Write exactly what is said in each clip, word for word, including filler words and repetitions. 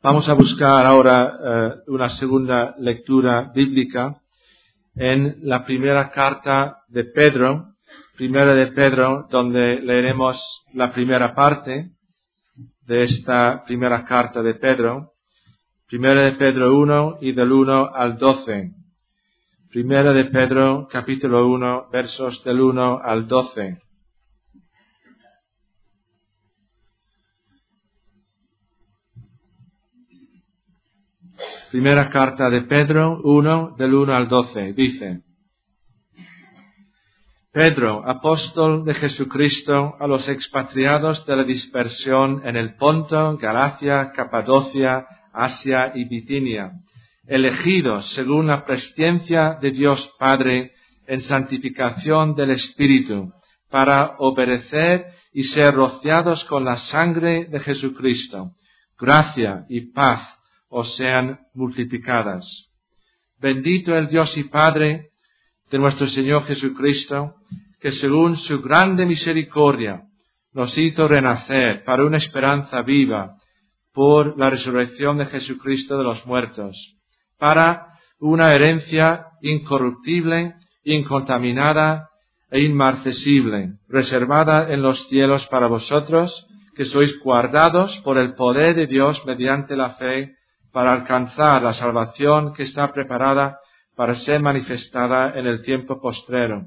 Vamos a buscar ahora uh, una segunda lectura bíblica en la primera carta de Pedro, primera de Pedro, donde leeremos la primera parte de esta primera carta de Pedro, primera de Pedro uno y del uno al doce. Primera de Pedro, capítulo uno, versos del uno al doce. Primera carta de Pedro uno, del uno al doce, dice: Pedro, apóstol de Jesucristo, a los expatriados de la dispersión en el Ponto, Galacia, Capadocia, Asia y Bitinia, elegidos según la presciencia de Dios Padre en santificación del Espíritu, para obedecer y ser rociados con la sangre de Jesucristo. Gracia y paz os sean multiplicadas. Bendito el Dios y Padre de nuestro Señor Jesucristo, que según su grande misericordia nos hizo renacer para una esperanza viva por la resurrección de Jesucristo de los muertos, para una herencia incorruptible, incontaminada e inmarcesible, reservada en los cielos para vosotros, que sois guardados por el poder de Dios mediante la fe, para alcanzar la salvación que está preparada para ser manifestada en el tiempo postrero,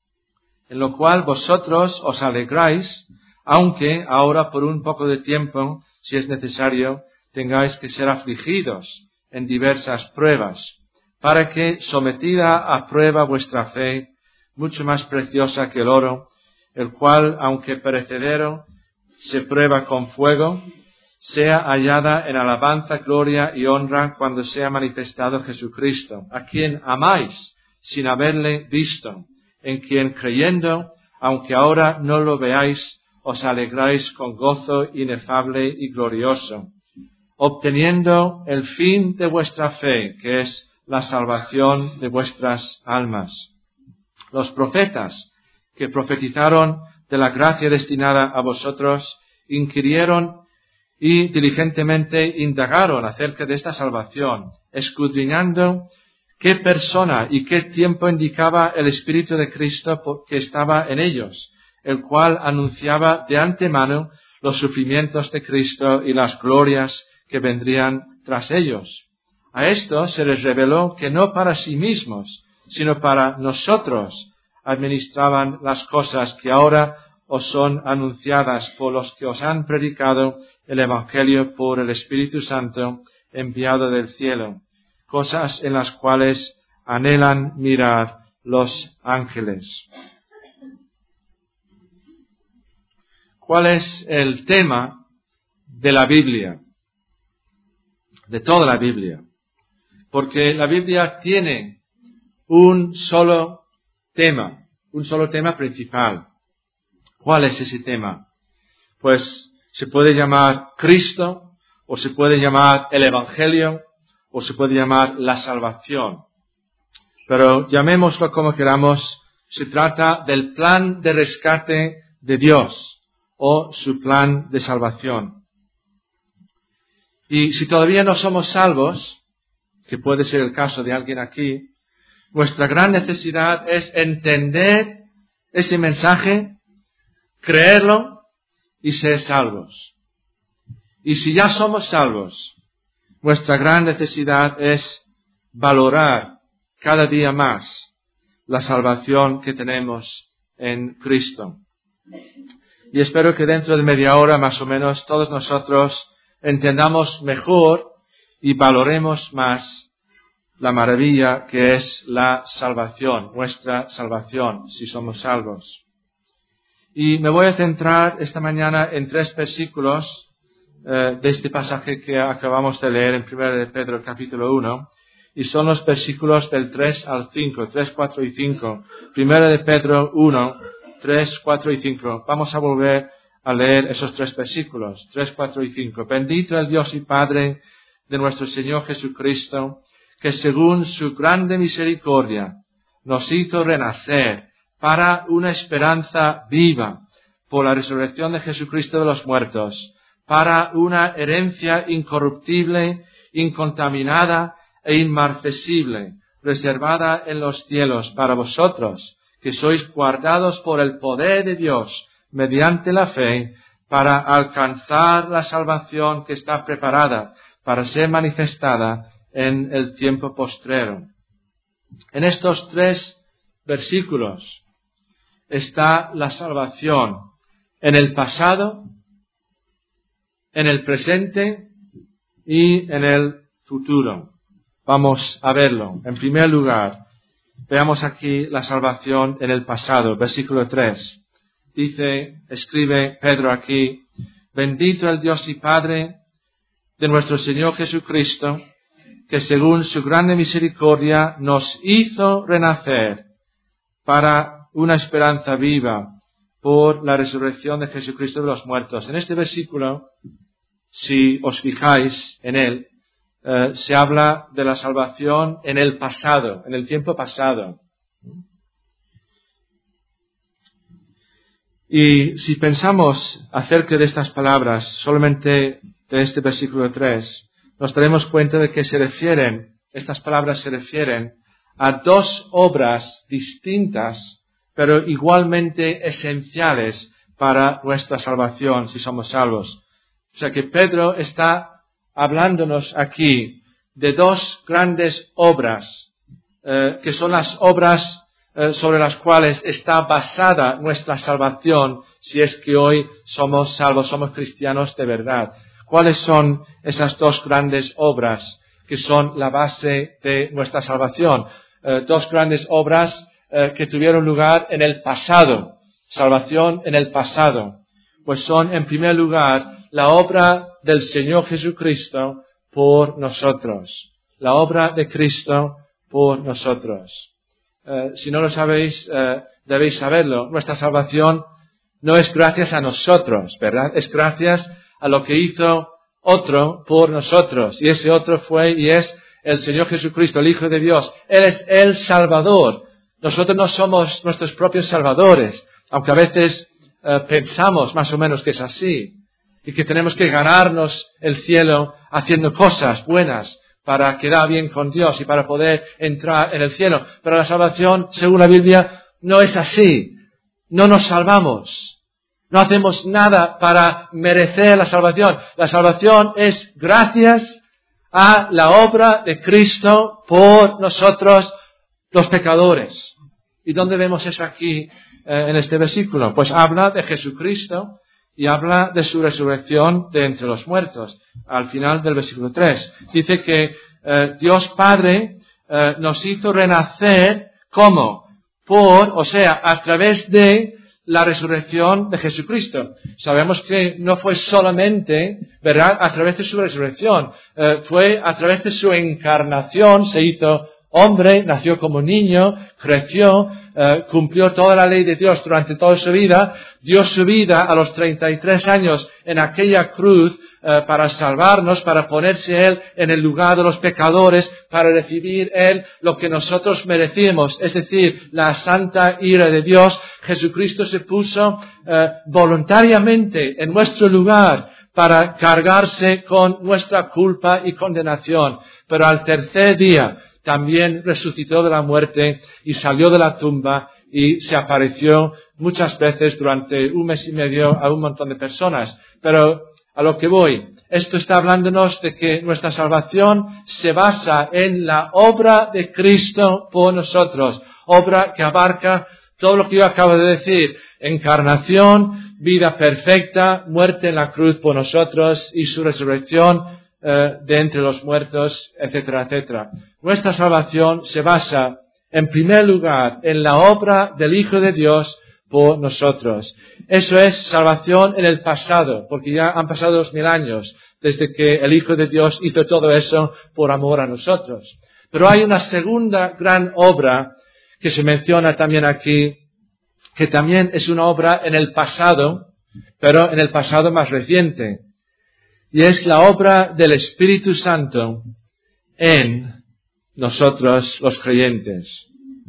en lo cual vosotros os alegráis, aunque ahora por un poco de tiempo, si es necesario, tengáis que ser afligidos en diversas pruebas, para que, sometida a prueba vuestra fe, mucho más preciosa que el oro, el cual, aunque perecedero, se prueba con fuego, sea hallada en alabanza, gloria y honra cuando sea manifestado Jesucristo, a quien amáis sin haberle visto, en quien creyendo, aunque ahora no lo veáis, os alegráis con gozo inefable y glorioso, obteniendo el fin de vuestra fe, que es la salvación de vuestras almas. Los profetas que profetizaron de la gracia destinada a vosotros, inquirieron y diligentemente indagaron acerca de esta salvación, escudriñando qué persona y qué tiempo indicaba el Espíritu de Cristo que estaba en ellos, el cual anunciaba de antemano los sufrimientos de Cristo y las glorias que vendrían tras ellos. A esto se les reveló que no para sí mismos, sino para nosotros administraban las cosas que ahora os son anunciadas por los que os han predicado el Evangelio por el Espíritu Santo enviado del cielo, cosas en las cuales anhelan mirar los ángeles. ¿Cuál es el tema de la Biblia? De toda la Biblia. Porque la Biblia tiene un solo tema, un solo tema principal. ¿Cuál es ese tema? Pues se puede llamar Cristo, o se puede llamar el Evangelio, o se puede llamar la salvación. Pero llamémoslo como queramos, se trata del plan de rescate de Dios, o su plan de salvación. Y si todavía no somos salvos, que puede ser el caso de alguien aquí, nuestra gran necesidad es entender ese mensaje, creerlo y ser salvos. Y si ya somos salvos, nuestra gran necesidad es valorar cada día más la salvación que tenemos en Cristo. Y espero que dentro de media hora más o menos todos nosotros entendamos mejor y valoremos más la maravilla que es la salvación, nuestra salvación, si somos salvos. Y me voy a centrar esta mañana en tres versículos eh, de este pasaje que acabamos de leer en primera de Pedro capítulo uno, y son los versículos del tres al cinco, tres, cuatro y cinco. primera de Pedro uno, tres, cuatro y cinco. Vamos a volver a leer esos tres versículos, tres, cuatro y cinco. Bendito el Dios y Padre de nuestro Señor Jesucristo, que según su grande misericordia nos hizo renacer para una esperanza viva por la resurrección de Jesucristo de los muertos, para una herencia incorruptible, incontaminada e inmarcesible, reservada en los cielos para vosotros, que sois guardados por el poder de Dios mediante la fe, para alcanzar la salvación que está preparada para ser manifestada en el tiempo postrero. En estos tres versículos está la salvación en el pasado, en el presente y en el futuro. Vamos a verlo. En primer lugar, veamos aquí la salvación en el pasado, versículo tres. Dice, escribe Pedro aquí, bendito el Dios y Padre de nuestro Señor Jesucristo, que según su grande misericordia nos hizo renacer para una esperanza viva por la resurrección de Jesucristo de los muertos. En este versículo, si os fijáis en él, eh, se habla de la salvación en el pasado, en el tiempo pasado. Y si pensamos acerca de estas palabras, solamente de este versículo tres, nos daremos cuenta de que se refieren, estas palabras se refieren a dos obras distintas, pero igualmente esenciales para nuestra salvación, si somos salvos. O sea que Pedro está hablándonos aquí de dos grandes obras, eh, que son las obras eh, sobre las cuales está basada nuestra salvación, si es que hoy somos salvos, somos cristianos de verdad. ¿Cuáles son esas dos grandes obras que son la base de nuestra salvación? Eh, dos grandes obras eh, que tuvieron lugar en el pasado. Salvación en el pasado. Pues son, en primer lugar, la obra del Señor Jesucristo por nosotros. La obra de Cristo por nosotros. Eh, si no lo sabéis, eh, debéis saberlo. Nuestra salvación no es gracias a nosotros, ¿verdad? Es gracias a lo que hizo otro por nosotros. Y ese otro fue y es el Señor Jesucristo, el Hijo de Dios. Él es el Salvador. Nosotros no somos nuestros propios salvadores, aunque a veces eh, pensamos más o menos que es así. Y que tenemos que ganarnos el cielo haciendo cosas buenas para quedar bien con Dios y para poder entrar en el cielo. Pero la salvación, según la Biblia, no es así. No nos salvamos. No hacemos nada para merecer la salvación. La salvación es gracias a la obra de Cristo por nosotros los pecadores. ¿Y dónde vemos eso aquí eh, en este versículo? Pues habla de Jesucristo y habla de su resurrección de entre los muertos. Al final del versículo tres. Dice que eh, Dios Padre eh, nos hizo renacer, ¿cómo? Por, o sea, a través de la resurrección de Jesucristo. Sabemos que no fue solamente, ¿verdad?, a través de su resurrección. Eh, fue a través de su encarnación, se hizo hombre, nació como niño, creció, eh, cumplió toda la ley de Dios durante toda su vida, dio su vida a los treinta y tres años en aquella cruz eh, para salvarnos, para ponerse Él en el lugar de los pecadores, para recibir Él lo que nosotros merecíamos, es decir, la santa ira de Dios. Jesucristo se puso eh, voluntariamente en nuestro lugar para cargarse con nuestra culpa y condenación. Pero al tercer día también resucitó de la muerte y salió de la tumba y se apareció muchas veces durante un mes y medio a un montón de personas. Pero a lo que voy, esto está hablándonos de que nuestra salvación se basa en la obra de Cristo por nosotros. Obra que abarca todo lo que yo acabo de decir. Encarnación, vida perfecta, muerte en la cruz por nosotros y su resurrección Uh, de entre los muertos, etcétera, etcétera. Nuestra salvación se basa, en primer lugar, en la obra del Hijo de Dios por nosotros. Eso es salvación en el pasado, porque ya han pasado dos mil años desde que el Hijo de Dios hizo todo eso por amor a nosotros. Pero hay una segunda gran obra que se menciona también aquí, que también es una obra en el pasado, pero en el pasado más reciente. Y es la obra del Espíritu Santo en nosotros los creyentes.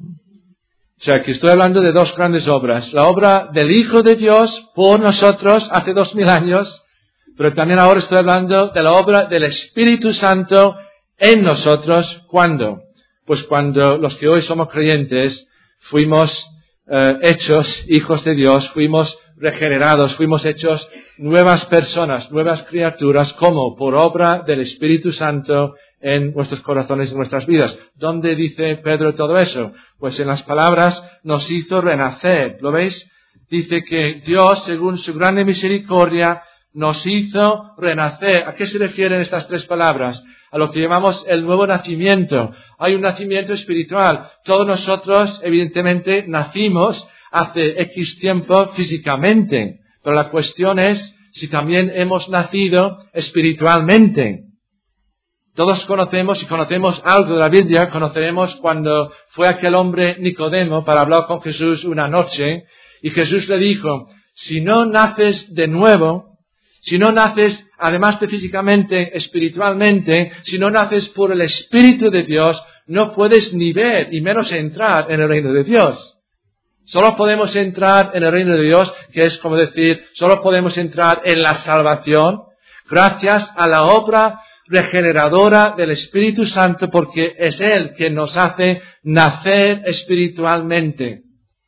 O sea, que estoy hablando de dos grandes obras. La obra del Hijo de Dios por nosotros hace dos mil años, Pero también ahora estoy hablando de la obra del Espíritu Santo en nosotros. ¿Cuándo? Pues cuando los que hoy somos creyentes fuimos eh, hechos hijos de Dios, fuimos regenerados, fuimos hechos nuevas personas, nuevas criaturas, como por obra del Espíritu Santo en nuestros corazones y nuestras vidas. ¿Dónde dice Pedro todo eso? Pues en las palabras nos hizo renacer. ¿Lo veis? Dice que Dios, según su grande misericordia, nos hizo renacer. ¿A qué se refieren estas tres palabras? A lo que llamamos el nuevo nacimiento. Hay un nacimiento espiritual. Todos nosotros, evidentemente, nacimos hace X tiempo físicamente. Pero la cuestión es si también hemos nacido espiritualmente. Todos conocemos, y conocemos algo de la Biblia, conoceremos cuando fue aquel hombre Nicodemo para hablar con Jesús una noche, y Jesús le dijo, si no naces de nuevo, si no naces, además de físicamente, espiritualmente, si no naces por el Espíritu de Dios, no puedes ni ver, y menos entrar en el reino de Dios. Solo podemos entrar en el reino de Dios, que es como decir, solo podemos entrar en la salvación, gracias a la obra regeneradora del Espíritu Santo, porque es Él quien nos hace nacer espiritualmente.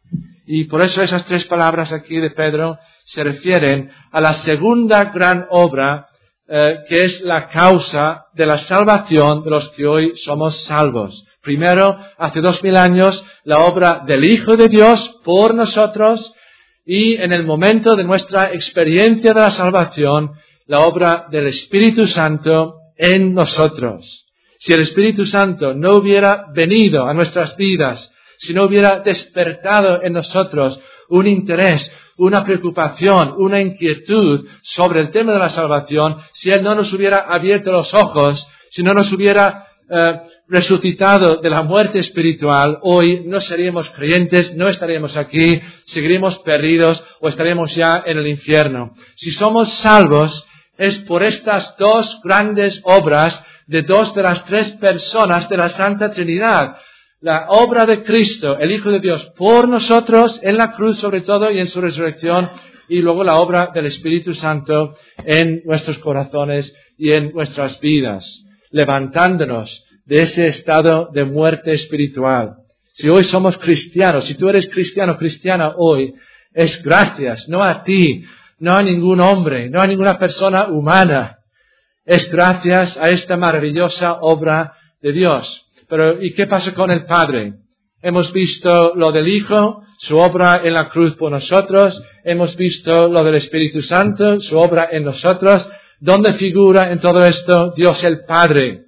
Y por eso esas tres palabras aquí de Pedro se refieren a la segunda gran obra, eh, que es la causa de la salvación de los que hoy somos salvos. Primero, hace dos mil años, la obra del Hijo de Dios por nosotros, y en el momento de nuestra experiencia de la salvación, la obra del Espíritu Santo en nosotros. Si el Espíritu Santo no hubiera venido a nuestras vidas, si no hubiera despertado en nosotros un interés, una preocupación, una inquietud sobre el tema de la salvación, si Él no nos hubiera abierto los ojos, si no nos hubiera eh, resucitado de la muerte espiritual, hoy no seríamos creyentes, no estaríamos aquí, seguiríamos perdidos o estaríamos ya en el infierno. Si somos salvos, es por estas dos grandes obras de dos de las tres personas de la Santa Trinidad. La obra de Cristo, el Hijo de Dios, por nosotros, en la cruz sobre todo y en su resurrección, y luego la obra del Espíritu Santo en nuestros corazones y en nuestras vidas, levantándonos de ese estado de muerte espiritual. Si hoy somos cristianos, si tú eres cristiano, cristiana hoy, es gracias, no a ti, no a ningún hombre, no a ninguna persona humana, es gracias a esta maravillosa obra de Dios. Pero, ¿y qué pasa con el Padre? Hemos visto lo del Hijo, su obra en la cruz por nosotros. Hemos visto lo del Espíritu Santo, su obra en nosotros. ¿Dónde figura en todo esto Dios el Padre?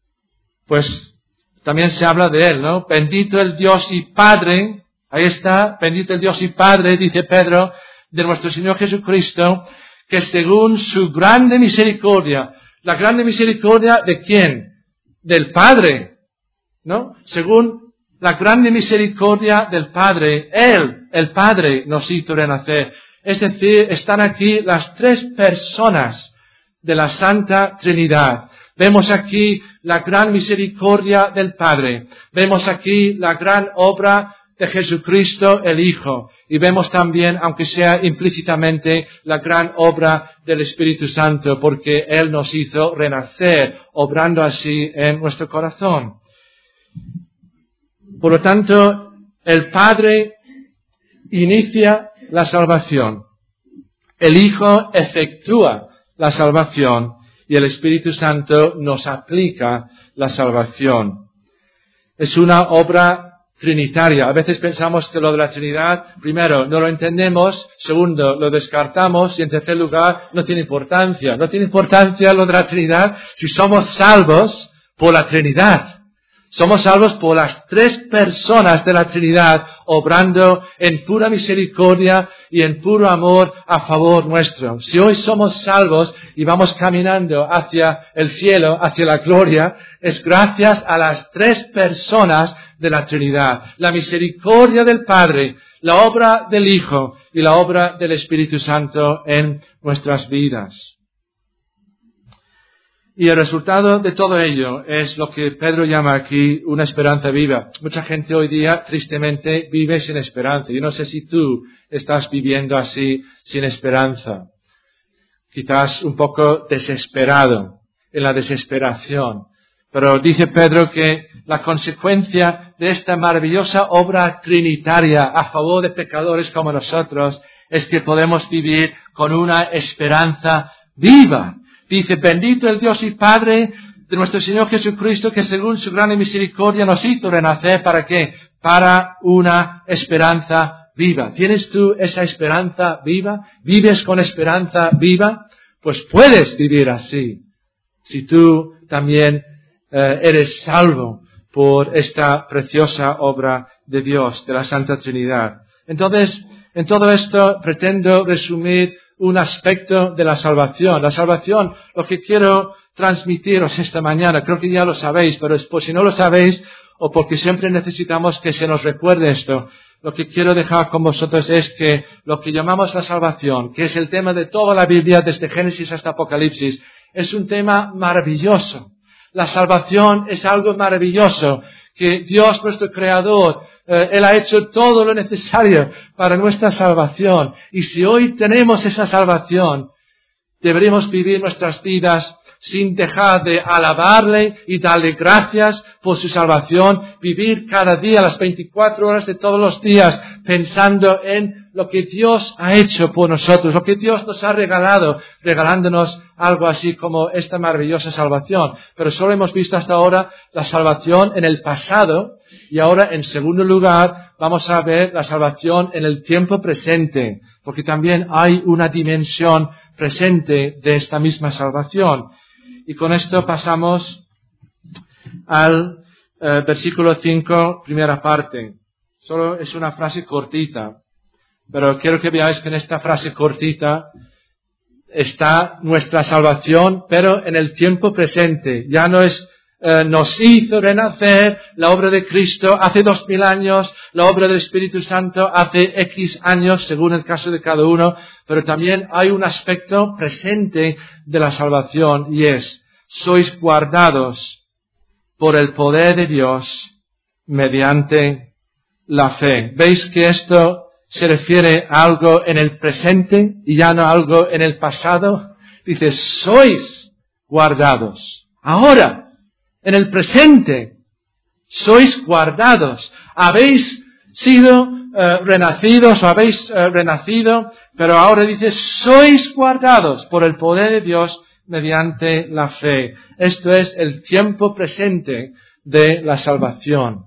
Pues también se habla de Él, ¿no? Bendito el Dios y Padre, ahí está, bendito el Dios y Padre, dice Pedro, de nuestro Señor Jesucristo, que según su grande misericordia, ¿la grande misericordia de quién? Del Padre. ¿No? Según la grande misericordia del Padre, Él, el Padre, nos hizo renacer. Es decir, están aquí las tres personas de la Santa Trinidad. Vemos aquí la gran misericordia del Padre. Vemos aquí la gran obra de Jesucristo el Hijo. Y vemos también, aunque sea implícitamente, la gran obra del Espíritu Santo, porque Él nos hizo renacer, obrando así en nuestro corazón. Por lo tanto, el Padre inicia la salvación, el Hijo efectúa la salvación y el Espíritu Santo nos aplica la salvación. Es una obra trinitaria. A veces pensamos que lo de la Trinidad, primero, no lo entendemos, segundo, lo descartamos y en tercer lugar, no tiene importancia. No tiene importancia lo de la Trinidad si somos salvos por la Trinidad. Somos salvos por las tres personas de la Trinidad, obrando en pura misericordia y en puro amor a favor nuestro. Si hoy somos salvos y vamos caminando hacia el cielo, hacia la gloria, es gracias a las tres personas de la Trinidad. La misericordia del Padre, la obra del Hijo y la obra del Espíritu Santo en nuestras vidas. Y el resultado de todo ello es lo que Pedro llama aquí una esperanza viva. Mucha gente hoy día, tristemente, vive sin esperanza. Yo no sé si tú estás viviendo así, sin esperanza. quizás un poco desesperado, en la desesperación. Pero dice Pedro que la consecuencia de esta maravillosa obra trinitaria a favor de pecadores como nosotros es que podemos vivir con una esperanza viva. Dice, bendito el Dios y Padre de nuestro Señor Jesucristo, que según su gran misericordia nos hizo renacer. ¿Para qué? Para una esperanza viva. ¿Tienes tú esa esperanza viva? ¿Vives con esperanza viva? Pues puedes vivir así. Si tú también eh, eres salvo por esta preciosa obra de Dios, de la Santa Trinidad. Entonces, en todo esto pretendo resumir un aspecto de la salvación. La salvación, lo que quiero transmitiros esta mañana, creo que ya lo sabéis, pero es por si no lo sabéis o porque siempre necesitamos que se nos recuerde esto. Lo que quiero dejar con vosotros es que lo que llamamos la salvación, que es el tema de toda la Biblia desde Génesis hasta Apocalipsis, es un tema maravilloso. La salvación es algo maravilloso, que Dios, nuestro Creador, eh, Él ha hecho todo lo necesario para nuestra salvación. Y si hoy tenemos esa salvación, deberíamos vivir nuestras vidas sin dejar de alabarle y darle gracias por su salvación, vivir cada día, las veinticuatro horas de todos los días, pensando en lo que Dios ha hecho por nosotros, lo que Dios nos ha regalado, regalándonos algo así como esta maravillosa salvación. Pero solo hemos visto hasta ahora la salvación en el pasado, y ahora, en segundo lugar, vamos a ver la salvación en el tiempo presente, porque también hay una dimensión presente de esta misma salvación. Y con esto pasamos al eh, versículo cinco, primera parte. Solo es una frase cortita, pero quiero que veáis que en esta frase cortita está nuestra salvación, pero en el tiempo presente. Ya no es eh, nos hizo renacer la obra de Cristo hace dos mil años, la obra del Espíritu Santo hace X años, según el caso de cada uno, pero también hay un aspecto presente de la salvación y es, sois guardados por el poder de Dios mediante la fe. ¿Veis que esto se refiere a algo en el presente y ya no a algo en el pasado? Dice, sois guardados. Ahora, en el presente, sois guardados. Habéis sido uh, renacidos o habéis uh, renacido, pero ahora dice, sois guardados por el poder de Dios mediante la fe. Esto es el tiempo presente de la salvación.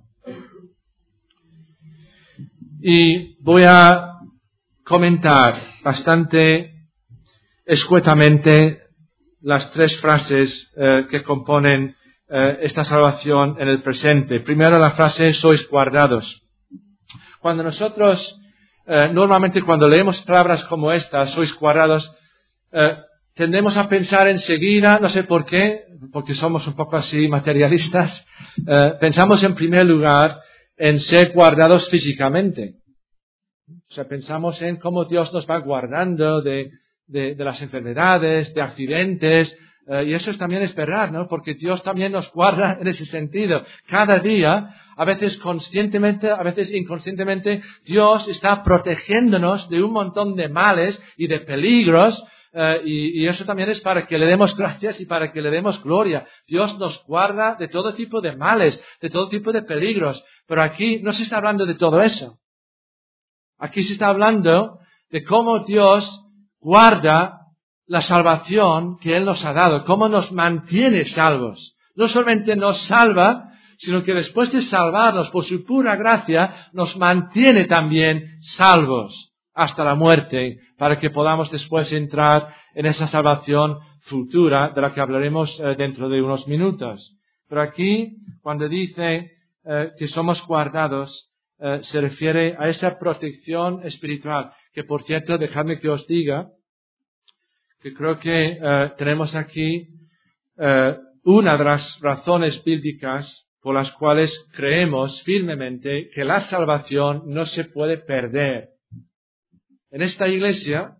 Y voy a comentar bastante escuetamente las tres frases eh, que componen eh, esta salvación en el presente. Primero la frase, sois guardados. Cuando nosotros, eh, normalmente cuando leemos palabras como estas, sois guardados, eh, tendemos a pensar enseguida, no sé por qué, porque somos un poco así materialistas, eh, pensamos en primer lugar en ser guardados físicamente. O sea, pensamos en cómo Dios nos va guardando de, de, de las enfermedades, de accidentes, eh, y eso es, también es verdad, ¿no? Porque Dios también nos guarda en ese sentido. Cada día, a veces conscientemente, a veces inconscientemente, Dios está protegiéndonos de un montón de males y de peligros, Uh, y, y eso también es para que le demos gracias y para que le demos gloria. Dios nos guarda de todo tipo de males, de todo tipo de peligros. Pero aquí no se está hablando de todo eso. Aquí se está hablando de cómo Dios guarda la salvación que Él nos ha dado, cómo nos mantiene salvos. No solamente nos salva, sino que después de salvarnos por su pura gracia, nos mantiene también salvos hasta la muerte, para que podamos después entrar en esa salvación futura de la que hablaremos eh, dentro de unos minutos. Pero aquí, cuando dice eh, que somos guardados, eh, se refiere a esa protección espiritual, que por cierto, dejadme que os diga, que creo que eh, tenemos aquí eh, una de las razones bíblicas por las cuales creemos firmemente que la salvación no se puede perder. En esta iglesia,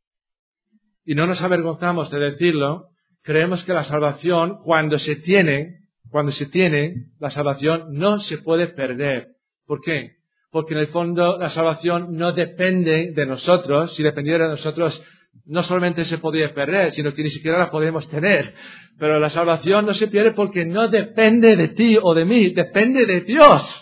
y no nos avergonzamos de decirlo, creemos que la salvación, cuando se tiene, cuando se tiene, la salvación no se puede perder. ¿Por qué? Porque en el fondo la salvación no depende de nosotros. Si dependiera de nosotros, no solamente se podría perder, sino que ni siquiera la podemos tener. Pero la salvación no se pierde porque no depende de ti o de mí, depende de Dios.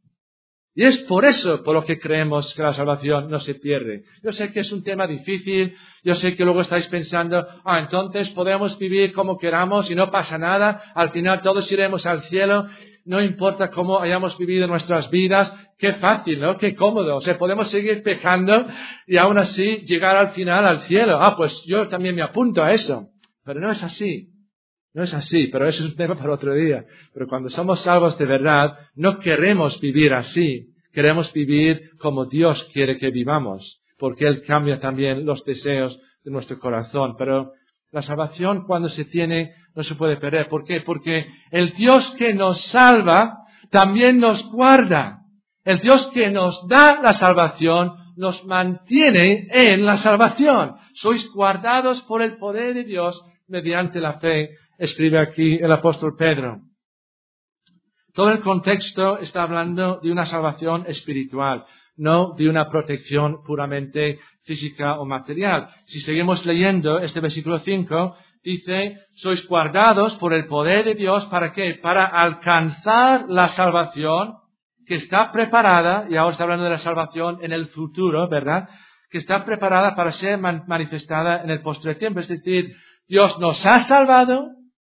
Y es por eso por lo que creemos que la salvación no se pierde. Yo sé que es un tema difícil, yo sé que luego estáis pensando, ah, entonces podemos vivir como queramos y no pasa nada, al final todos iremos al cielo, no importa cómo hayamos vivido nuestras vidas, qué fácil, ¿no? Qué cómodo, o sea, podemos seguir pecando y aún así llegar al final al cielo. Ah, pues yo también me apunto a eso. Pero no es así. No es así, pero eso es un tema para otro día. Pero cuando somos salvos de verdad, no queremos vivir así. Queremos vivir como Dios quiere que vivamos, porque Él cambia también los deseos de nuestro corazón. Pero la salvación, cuando se tiene, no se puede perder. ¿Por qué? Porque el Dios que nos salva también nos guarda. El Dios que nos da la salvación nos mantiene en la salvación. Sois guardados por el poder de Dios mediante la fe, escribe aquí el apóstol Pedro. Todo el contexto está hablando de una salvación espiritual, no de una protección puramente física o material. Si seguimos leyendo este versículo cinco, dice, sois guardados por el poder de Dios, ¿para qué? Para alcanzar la salvación que está preparada, y ahora está hablando de la salvación en el futuro, ¿verdad? Que está preparada para ser man- manifestada en el postre tiempo. Es decir, Dios nos ha salvado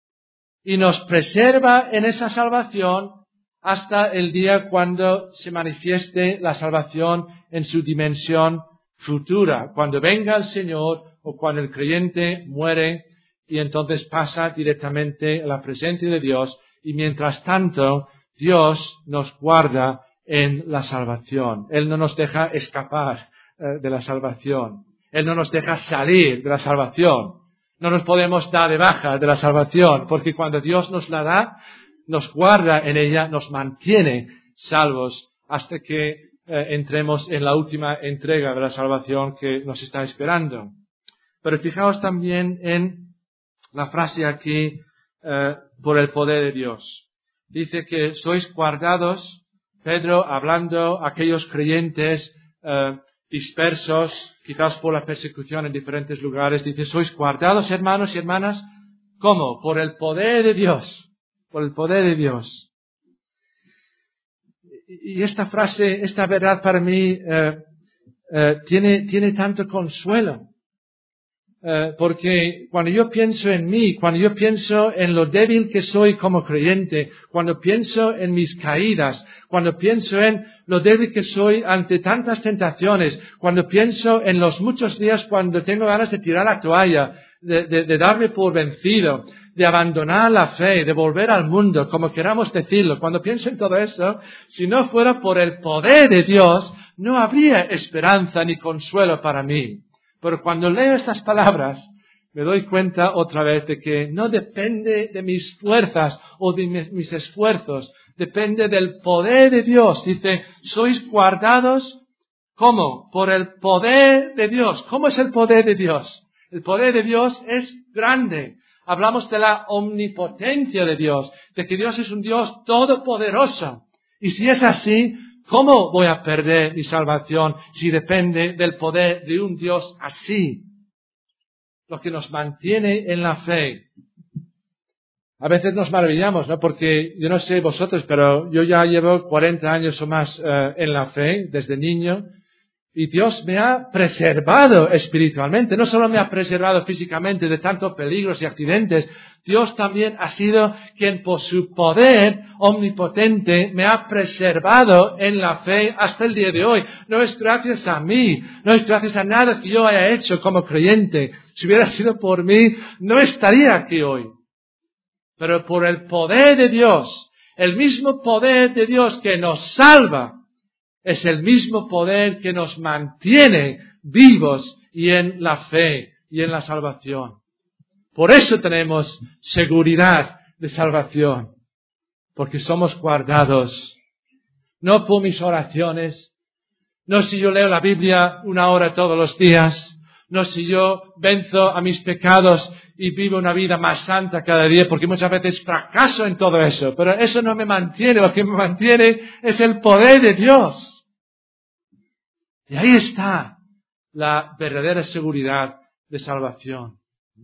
y nos preserva en esa salvación hasta el día cuando se manifieste la salvación en su dimensión futura, cuando venga el Señor o cuando el creyente muere y entonces pasa directamente a la presencia de Dios, y mientras tanto Dios nos guarda en la salvación. Él no nos deja escapar eh, de la salvación. Él no nos deja salir de la salvación. No nos podemos dar de baja de la salvación, porque cuando Dios nos la da, nos guarda en ella, nos mantiene salvos hasta que eh, entremos en la última entrega de la salvación que nos está esperando. Pero fijaos también en la frase aquí, eh, por el poder de Dios. Dice que sois guardados, Pedro hablando a aquellos creyentes eh, dispersos, quizás por la persecución en diferentes lugares, dice, sois guardados, hermanos y hermanas, ¿cómo? Por el poder de Dios, por el poder de Dios. Y esta frase, esta verdad para mí eh, eh, tiene, tiene tanto consuelo. Uh, porque cuando yo pienso en mí, cuando yo pienso en lo débil que soy como creyente, cuando pienso en mis caídas, cuando pienso en lo débil que soy ante tantas tentaciones, cuando pienso en los muchos días cuando tengo ganas de tirar la toalla, de, de, de darme por vencido, de abandonar la fe, de volver al mundo, como queramos decirlo, cuando pienso en todo eso, si no fuera por el poder de Dios, no habría esperanza ni consuelo para mí. Pero cuando leo estas palabras, me doy cuenta otra vez de que no depende de mis fuerzas o de mis, mis esfuerzos, depende del poder de Dios. Dice, sois guardados, ¿cómo? Por el poder de Dios. ¿Cómo es el poder de Dios? El poder de Dios es grande. Hablamos de la omnipotencia de Dios, de que Dios es un Dios todopoderoso. Y si es así, ¿cómo voy a perder mi salvación si depende del poder de un Dios así? Lo que nos mantiene en la fe. A veces nos maravillamos, ¿no? Porque yo no sé vosotros, pero yo ya llevo cuarenta años o más eh, en la fe, desde niño, y Dios me ha preservado espiritualmente. No solo me ha preservado físicamente de tantos peligros y accidentes, Dios también ha sido quien por su poder omnipotente me ha preservado en la fe hasta el día de hoy. No es gracias a mí, no es gracias a nada que yo haya hecho como creyente. Si hubiera sido por mí, no estaría aquí hoy. Pero por el poder de Dios, el mismo poder de Dios que nos salva, es el mismo poder que nos mantiene vivos y en la fe y en la salvación. Por eso tenemos seguridad de salvación, porque somos guardados, no por mis oraciones, no si yo leo la Biblia una hora todos los días, no si yo venzo a mis pecados y vivo una vida más santa cada día, porque muchas veces fracaso en todo eso, pero eso no me mantiene, lo que me mantiene es el poder de Dios. Y ahí está la verdadera seguridad de salvación.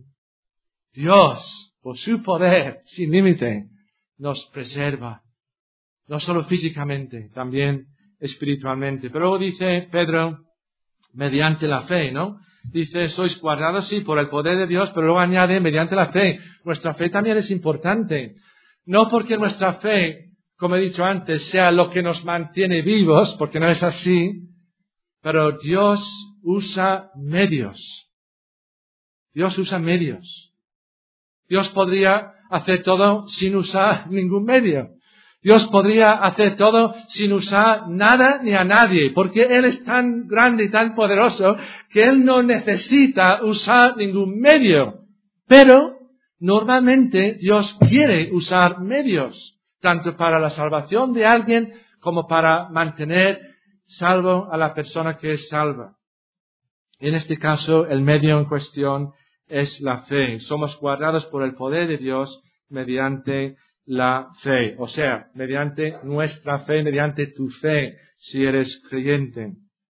Dios, por su poder sin límite, nos preserva. No solo físicamente, también espiritualmente. Pero luego dice Pedro, mediante la fe, ¿no? Dice, sois guardados, sí, por el poder de Dios, pero luego añade, mediante la fe. Nuestra fe también es importante. No porque nuestra fe, como he dicho antes, sea lo que nos mantiene vivos, porque no es así, pero Dios usa medios. Dios usa medios. Dios podría hacer todo sin usar ningún medio. Dios podría hacer todo sin usar nada ni a nadie, porque Él es tan grande y tan poderoso que Él no necesita usar ningún medio. Pero normalmente Dios quiere usar medios, tanto para la salvación de alguien como para mantener salvo a la persona que es salva. En este caso, el medio en cuestión es la fe. Somos guardados por el poder de Dios mediante la fe, o sea, mediante nuestra fe, mediante tu fe, si eres creyente.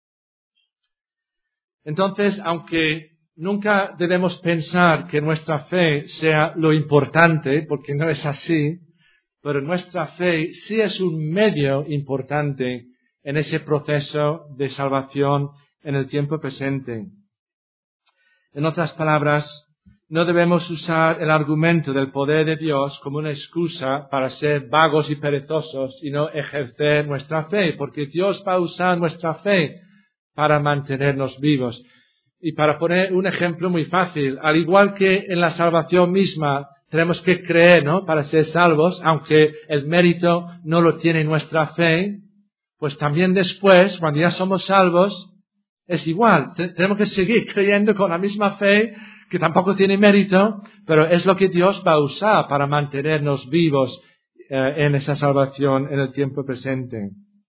Entonces, aunque nunca debemos pensar que nuestra fe sea lo importante, porque no es así, pero nuestra fe sí es un medio importante en ese proceso de salvación en el tiempo presente. En otras palabras, no debemos usar el argumento del poder de Dios como una excusa para ser vagos y perezosos y no ejercer nuestra fe, porque Dios va a usar nuestra fe para mantenernos vivos. Y para poner un ejemplo muy fácil, al igual que en la salvación misma tenemos que creer, ¿no?, para ser salvos, aunque el mérito no lo tiene nuestra fe, pues también después, cuando ya somos salvos, es igual. Tenemos que seguir creyendo con la misma fe, que tampoco tiene mérito, pero es lo que Dios va a usar para mantenernos vivos eh, en esa salvación en el tiempo presente.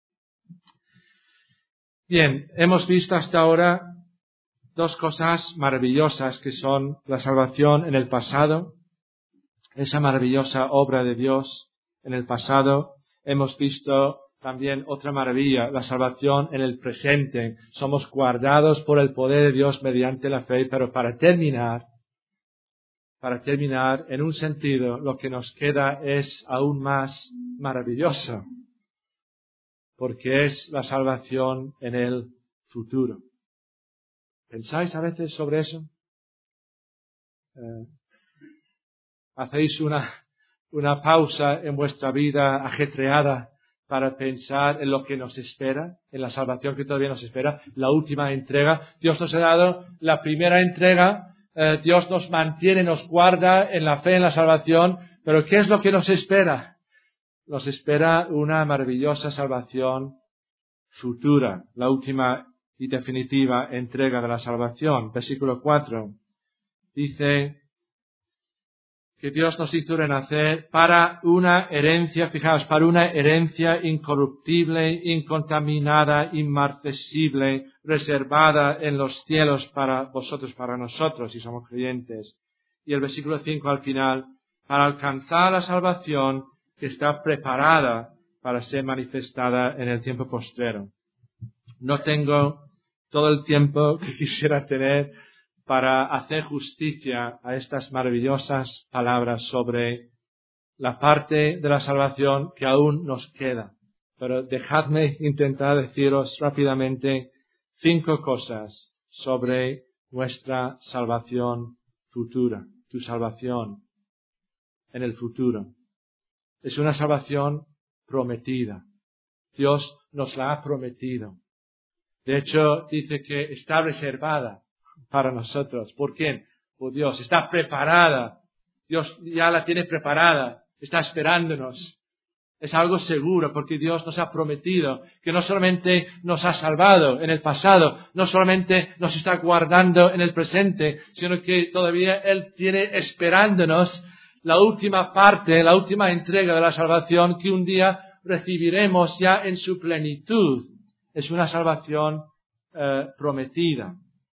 Bien, hemos visto hasta ahora dos cosas maravillosas que son la salvación en el pasado, esa maravillosa obra de Dios en el pasado. Hemos visto también otra maravilla, la salvación en el presente. Somos guardados por el poder de Dios mediante la fe, pero para terminar, para terminar, en un sentido, lo que nos queda es aún más maravilloso, porque es la salvación en el futuro. ¿Pensáis a veces sobre eso? Eh, ¿Hacéis una, una pausa en vuestra vida ajetreada para pensar en lo que nos espera, en la salvación que todavía nos espera, la última entrega? Dios nos ha dado la primera entrega, eh, Dios nos mantiene, nos guarda en la fe, en la salvación, pero ¿qué es lo que nos espera? Nos espera una maravillosa salvación futura, la última y definitiva entrega de la salvación. Versículo cuatro dice que Dios nos hizo renacer para una herencia, fijaos, para una herencia incorruptible, incontaminada, inmarcesible, reservada en los cielos para vosotros, para nosotros, si somos creyentes. Y el versículo cinco al final, para alcanzar la salvación que está preparada para ser manifestada en el tiempo postrero. No tengo todo el tiempo que quisiera tener para hacer justicia a estas maravillosas palabras sobre la parte de la salvación que aún nos queda. Pero dejadme intentar deciros rápidamente cinco cosas sobre nuestra salvación futura, tu salvación en el futuro. Es una salvación prometida. Dios nos la ha prometido. De hecho, dice que está reservada para nosotros. ¿Por quién? Por Dios. Está preparada. Dios ya la tiene preparada. Está esperándonos. Es algo seguro porque Dios nos ha prometido que no solamente nos ha salvado en el pasado, no solamente nos está guardando en el presente, sino que todavía Él tiene esperándonos la última parte, la última entrega de la salvación que un día recibiremos ya en su plenitud. Es una salvación eh, prometida.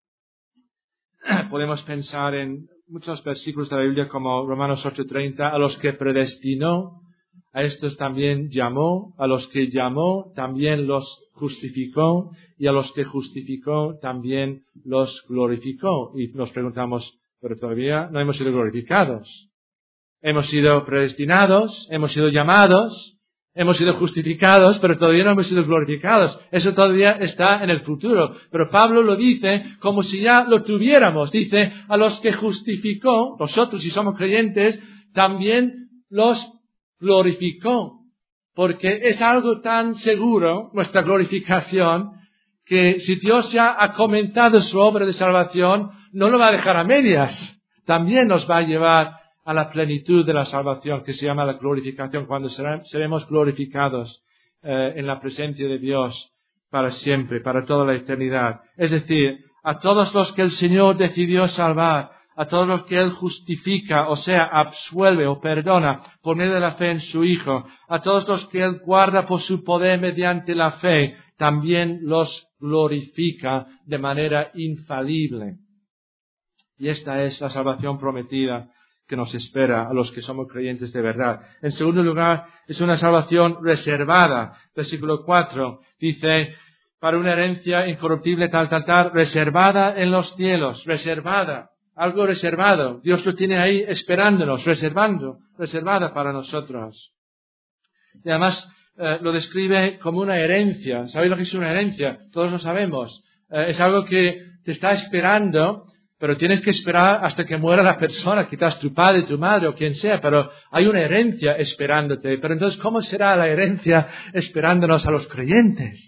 Podemos pensar en muchos versículos de la Biblia como Romanos ocho treinta, a los que predestinó, A estos también llamó, a los que llamó también los justificó, y a los que justificó también los glorificó. Y nos preguntamos, pero todavía no hemos sido glorificados. Hemos sido predestinados, hemos sido llamados, hemos sido justificados, pero todavía no hemos sido glorificados. Eso todavía está en el futuro. Pero Pablo lo dice como si ya lo tuviéramos. Dice, a los que justificó, nosotros si somos creyentes, también los glorificó. Porque es algo tan seguro, nuestra glorificación, que si Dios ya ha comenzado su obra de salvación, no lo va a dejar a medias. También nos va a llevar a la plenitud de la salvación, que se llama la glorificación, cuando seremos glorificados eh, en la presencia de Dios para siempre, para toda la eternidad. Es decir, a todos los que el Señor decidió salvar, a todos los que Él justifica, o sea, absuelve o perdona por medio de la fe en su Hijo, a todos los que Él guarda por su poder mediante la fe, también los glorifica de manera infalible. Y esta es la salvación prometida que nos espera a los que somos creyentes de verdad. En segundo lugar, es una salvación reservada. Versículo cuatro dice, para una herencia incorruptible, tal, tal, tal, reservada en los cielos, reservada, algo reservado. Dios lo tiene ahí esperándonos, reservando, reservada para nosotros. Y además eh, lo describe como una herencia. ¿Sabéis lo que es una herencia? Todos lo sabemos. Eh, es algo que te está esperando, pero tienes que esperar hasta que muera la persona, quizás tu padre, tu madre o quien sea, pero hay una herencia esperándote. Pero entonces, ¿cómo será la herencia esperándonos a los creyentes?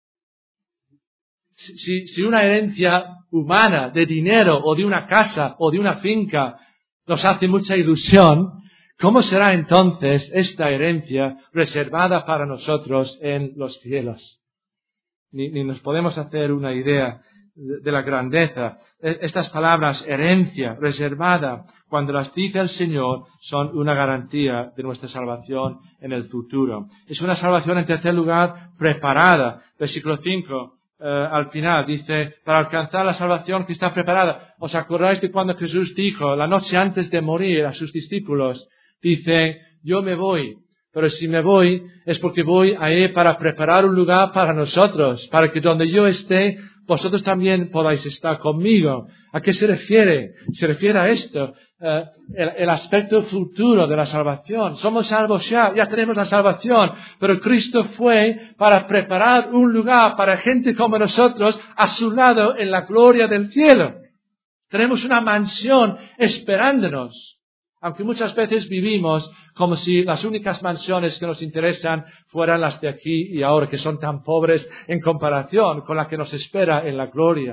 Si, si una herencia humana de dinero o de una casa o de una finca nos hace mucha ilusión, ¿cómo será entonces esta herencia reservada para nosotros en los cielos? Ni, ni nos podemos hacer una idea de, de la grandeza. Estas palabras, herencia, reservada, cuando las dice el Señor, son una garantía de nuestra salvación en el futuro. Es una salvación, en tercer lugar, preparada. Versículo cinco. Uh, al final dice, para alcanzar la salvación que está preparada. ¿Os acordáis de cuando Jesús dijo, la noche antes de morir a sus discípulos, dice, yo me voy, pero si me voy es porque voy ahí para preparar un lugar para nosotros, para que donde yo esté, vosotros también podáis estar conmigo? ¿A qué se refiere? Se refiere a esto, uh, el, el aspecto futuro de la salvación. Somos salvos ya, ya tenemos la salvación, pero Cristo fue para preparar un lugar para gente como nosotros a su lado en la gloria del cielo. Tenemos una mansión esperándonos. Aunque muchas veces vivimos como si las únicas mansiones que nos interesan fueran las de aquí y ahora, que son tan pobres en comparación con la que nos espera en la gloria.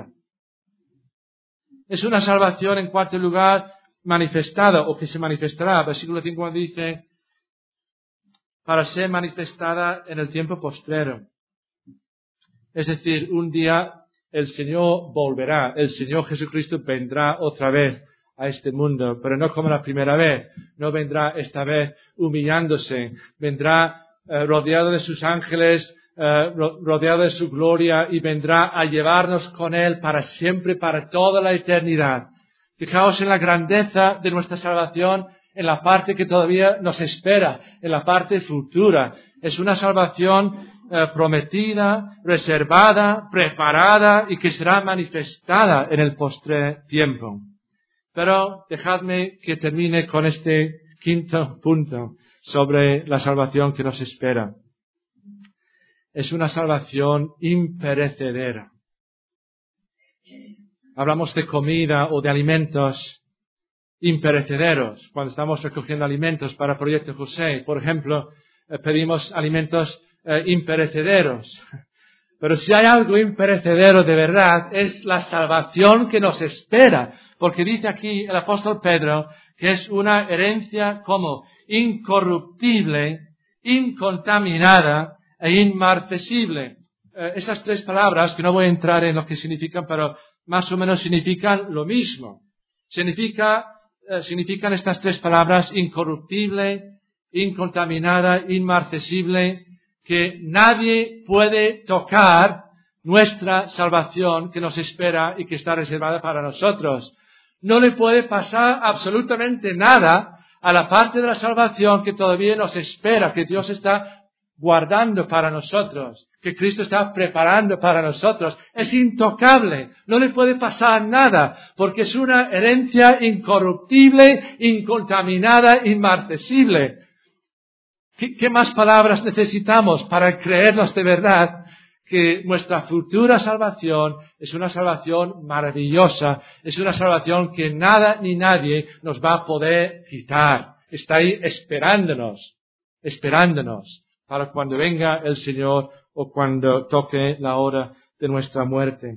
Es una salvación, en cuarto lugar, manifestada o que se manifestará. Versículo cinco dice, para ser manifestada en el tiempo postrero. Es decir, un día el Señor volverá, el Señor Jesucristo vendrá otra vez a este mundo, pero no como la primera vez. No vendrá esta vez humillándose, vendrá eh, rodeado de sus ángeles, eh, rodeado de su gloria, y vendrá a llevarnos con Él para siempre, para toda la eternidad. Fijaos en la grandeza de nuestra salvación, en la parte que todavía nos espera, en la parte futura. Es una salvación eh, prometida, reservada, preparada y que será manifestada en el postre tiempo. Pero dejadme que termine con este quinto punto sobre la salvación que nos espera. Es una salvación imperecedera. Hablamos de comida o de alimentos imperecederos. Cuando estamos recogiendo alimentos para Proyecto José, por ejemplo, eh, pedimos alimentos eh, imperecederos. Pero si hay algo imperecedero de verdad, es la salvación que nos espera. Porque dice aquí el apóstol Pedro que es una herencia como incorruptible, incontaminada e inmarcesible. Eh, esas tres palabras, que no voy a entrar en lo que significan, pero más o menos significan lo mismo. Significa, eh, significan estas tres palabras, incorruptible, incontaminada, inmarcesible, que nadie puede tocar nuestra salvación que nos espera y que está reservada para nosotros. No le puede pasar absolutamente nada a la parte de la salvación que todavía nos espera, que Dios está guardando para nosotros, que Cristo está preparando para nosotros. Es intocable, no le puede pasar nada, porque es una herencia incorruptible, incontaminada, inmarcesible. ¿Qué, qué más palabras necesitamos para creernos de verdad que nuestra futura salvación es una salvación maravillosa, es una salvación que nada ni nadie nos va a poder quitar? Está ahí esperándonos, esperándonos para cuando venga el Señor o cuando toque la hora de nuestra muerte.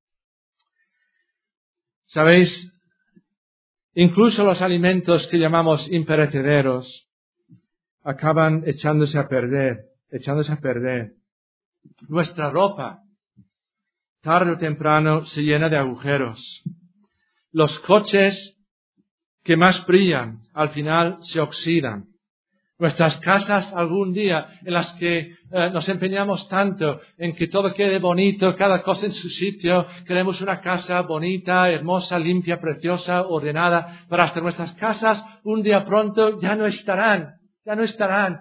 ¿Sabéis? Incluso los alimentos que llamamos imperecederos acaban echándose a perder, echándose a perder. Nuestra ropa, tarde o temprano, se llena de agujeros. Los coches que más brillan, al final se oxidan. Nuestras casas algún día en las que eh, nos empeñamos tanto en que todo quede bonito, cada cosa en su sitio, queremos una casa bonita, hermosa, limpia, preciosa, ordenada, pero hasta nuestras casas un día pronto ya no estarán, ya no estarán.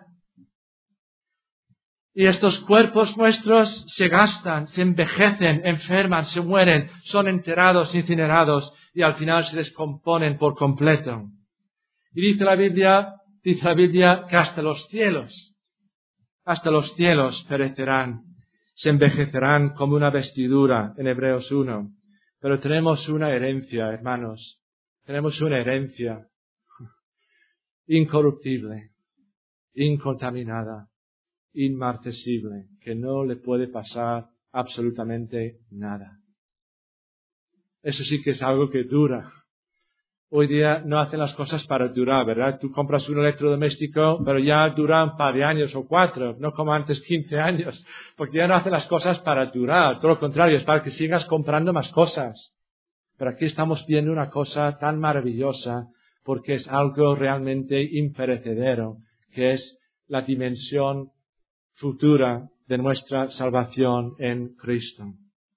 Y estos cuerpos nuestros se gastan, se envejecen, enferman, se mueren, son enterrados, incinerados y al final se descomponen por completo. Y dice la Biblia, dice la Biblia que hasta los cielos, hasta los cielos perecerán, se envejecerán como una vestidura en Hebreos uno. Pero tenemos una herencia, hermanos, tenemos una herencia incorruptible, incontaminada, inmarcesible, que no le puede pasar absolutamente nada. Eso sí que es algo que dura. Hoy día no hacen las cosas para durar, ¿verdad? Tú compras un electrodoméstico, pero ya dura un par de años o cuatro, no como antes quince años, porque ya no hacen las cosas para durar, todo lo contrario, es para que sigas comprando más cosas. Pero aquí estamos viendo una cosa tan maravillosa, porque es algo realmente imperecedero, que es la dimensión futura de nuestra salvación en Cristo.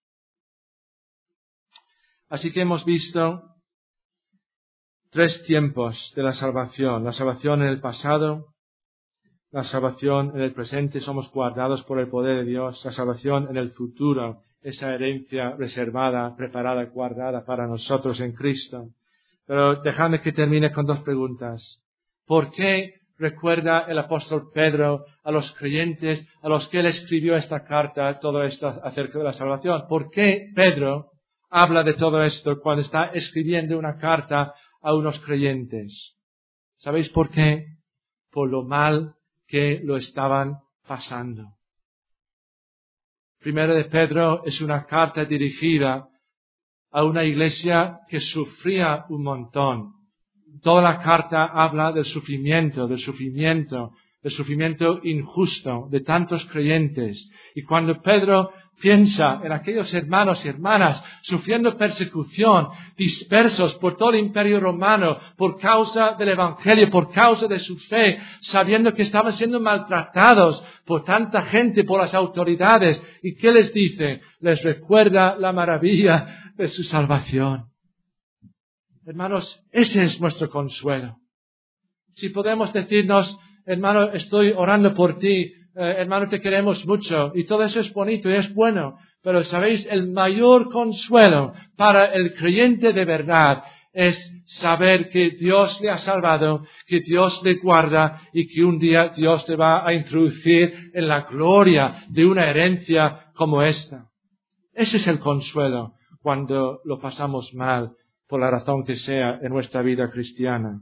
Así que hemos visto tres tiempos de la salvación. La salvación en el pasado, la salvación en el presente, somos guardados por el poder de Dios. La salvación en el futuro, esa herencia reservada, preparada, guardada para nosotros en Cristo. Pero dejadme que termine con dos preguntas. ¿Por qué recuerda el apóstol Pedro a los creyentes a los que él escribió esta carta, todo esto acerca de la salvación? ¿Por qué Pedro habla de todo esto cuando está escribiendo una carta a unos creyentes? ¿Sabéis por qué? Por lo mal que lo estaban pasando. Primero de Pedro es una carta dirigida a una iglesia que sufría un montón. Toda la carta habla del sufrimiento, del sufrimiento, del sufrimiento injusto de tantos creyentes. Y cuando Pedro piensa en aquellos hermanos y hermanas sufriendo persecución, dispersos por todo el imperio romano, por causa del evangelio, por causa de su fe, sabiendo que estaban siendo maltratados por tanta gente, por las autoridades, ¿y qué les dice? Les recuerda la maravilla de su salvación. Hermanos, ese es nuestro consuelo. Si podemos decirnos, hermano, estoy orando por ti, eh, hermano, te queremos mucho, y todo eso es bonito y es bueno, pero sabéis, el mayor consuelo para el creyente de verdad es saber que Dios le ha salvado, que Dios le guarda y que un día Dios le va a introducir en la gloria de una herencia como esta. Ese es el consuelo cuando lo pasamos mal, por la razón que sea en nuestra vida cristiana.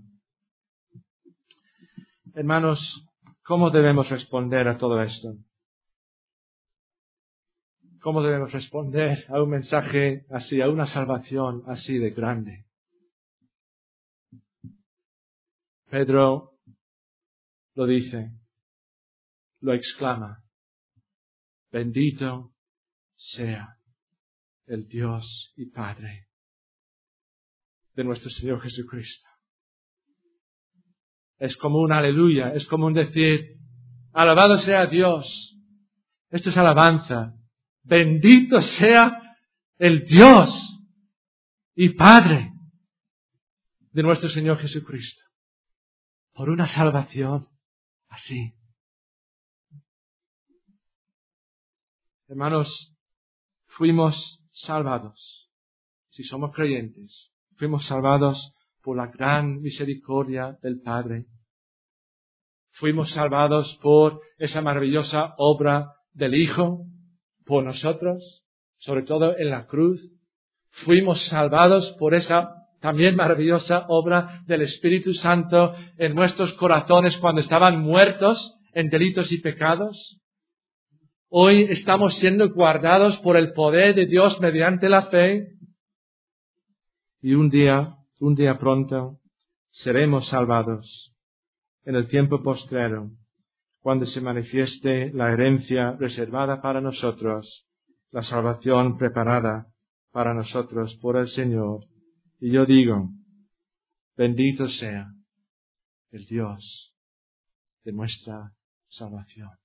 Hermanos, ¿cómo debemos responder a todo esto? ¿Cómo debemos responder a un mensaje así, a una salvación así de grande? Pedro lo dice, lo exclama, bendito sea el Dios y Padre de nuestro Señor Jesucristo. Es como un aleluya, es como un decir, alabado sea Dios. Esto es alabanza. Bendito sea el Dios y Padre de nuestro Señor Jesucristo. por una salvación así. Hermanos, fuimos salvados, si somos creyentes, fuimos salvados por la gran misericordia del Padre. Fuimos salvados por esa maravillosa obra del Hijo, por nosotros, sobre todo en la cruz. Fuimos salvados por esa también maravillosa obra del Espíritu Santo en nuestros corazones cuando estaban muertos en delitos y pecados. Hoy estamos siendo guardados por el poder de Dios mediante la fe. Y un día, un día pronto, seremos salvados en el tiempo postrero, cuando se manifieste la herencia reservada para nosotros, la salvación preparada para nosotros por el Señor. Y yo digo, bendito sea el Dios de nuestra salvación.